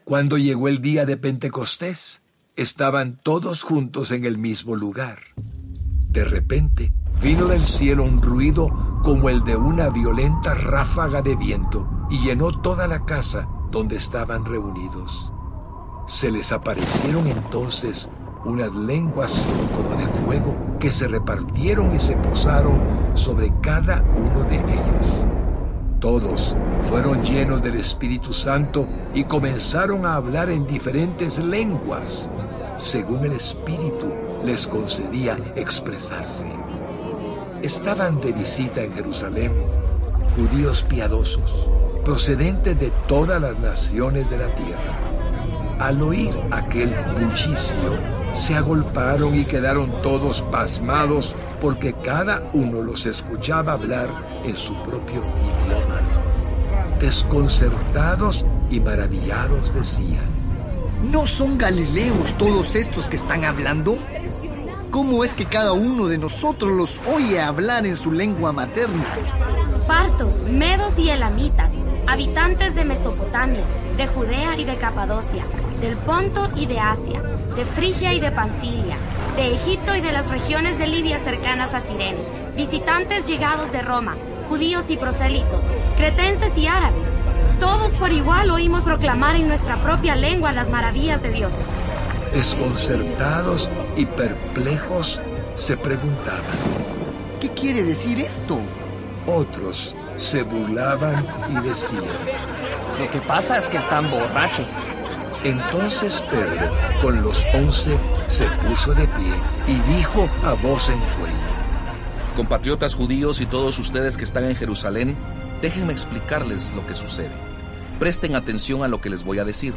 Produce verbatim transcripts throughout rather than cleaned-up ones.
Cuando llegó el día de Pentecostés, estaban todos juntos en el mismo lugar. De repente, vino del cielo un ruido como el de una violenta ráfaga de viento y llenó toda la casa donde estaban reunidos. Se les aparecieron entonces unas lenguas como de fuego que se repartieron y se posaron sobre cada uno de ellos. Todos fueron llenos del Espíritu Santo y comenzaron a hablar en diferentes lenguas, según el Espíritu les concedía expresarse. Estaban de visita en Jerusalén judíos piadosos, procedentes de todas las naciones de la tierra. Al oír aquel bullicio, se agolparon y quedaron todos pasmados porque cada uno los escuchaba hablar en su propio idioma. Desconcertados y maravillados decían: ¿no son galileos todos estos que están hablando? ¿Cómo es que cada uno de nosotros los oye hablar en su lengua materna? Partos, medos y elamitas, habitantes de Mesopotamia, de Judea y de Capadocia, del Ponto y de Asia, de Frigia y de Panfilia, de Egipto y de las regiones de Libia cercanas a Cirene, visitantes llegados de Roma, judíos y prosélitos, cretenses y árabes. Todos por igual oímos proclamar en nuestra propia lengua las maravillas de Dios. Desconcertados y perplejos se preguntaban: ¿qué quiere decir esto? Otros se burlaban y decían: lo que pasa es que están borrachos. Entonces Pedro, con los once, se puso de pie y dijo a voz en cuello: compatriotas judíos y todos ustedes que están en Jerusalén, déjenme explicarles lo que sucede. Presten atención a lo que les voy a decir.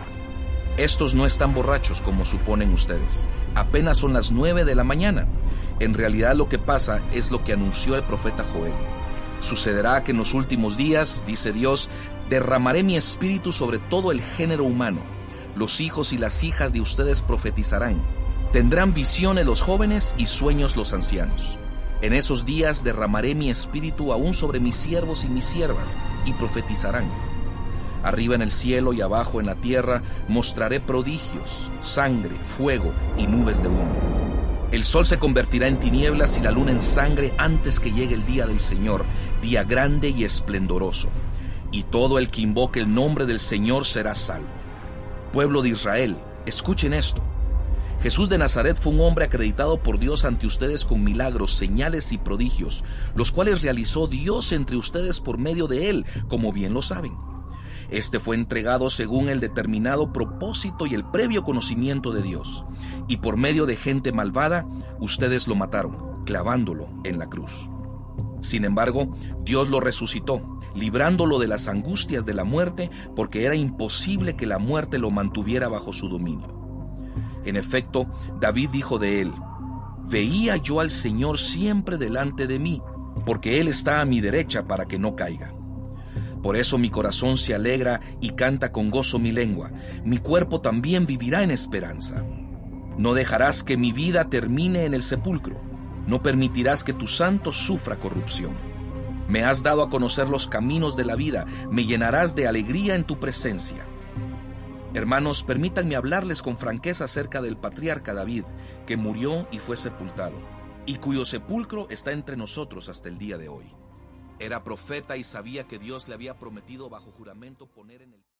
Estos no están borrachos como suponen ustedes. Apenas son las nueve de la mañana. En realidad lo que pasa es lo que anunció el profeta Joel. Sucederá que en los últimos días, dice Dios, derramaré mi espíritu sobre todo el género humano. Los hijos y las hijas de ustedes profetizarán. Tendrán visiones los jóvenes y sueños los ancianos. En esos días derramaré mi espíritu aún sobre mis siervos y mis siervas, y profetizarán. Arriba en el cielo y abajo en la tierra mostraré prodigios, sangre, fuego y nubes de humo. El sol se convertirá en tinieblas y la luna en sangre antes que llegue el día del Señor, día grande y esplendoroso. Y todo el que invoque el nombre del Señor será salvo. Pueblo de Israel, escuchen esto. Jesús de Nazaret fue un hombre acreditado por Dios ante ustedes con milagros, señales y prodigios, los cuales realizó Dios entre ustedes por medio de él, como bien lo saben. Este fue entregado según el determinado propósito y el previo conocimiento de Dios, y por medio de gente malvada, ustedes lo mataron, clavándolo en la cruz. Sin embargo, Dios lo resucitó, librándolo de las angustias de la muerte, porque era imposible que la muerte lo mantuviera bajo su dominio. En efecto, David dijo de él: veía yo al Señor siempre delante de mí, porque Él está a mi derecha para que no caiga. Por eso mi corazón se alegra y canta con gozo mi lengua, mi cuerpo también vivirá en esperanza. No dejarás que mi vida termine en el sepulcro, no permitirás que tu santo sufra corrupción. Me has dado a conocer los caminos de la vida, me llenarás de alegría en tu presencia. Hermanos, permítanme hablarles con franqueza acerca del patriarca David, que murió y fue sepultado, y cuyo sepulcro está entre nosotros hasta el día de hoy. Era profeta y sabía que Dios le había prometido bajo juramento poner en el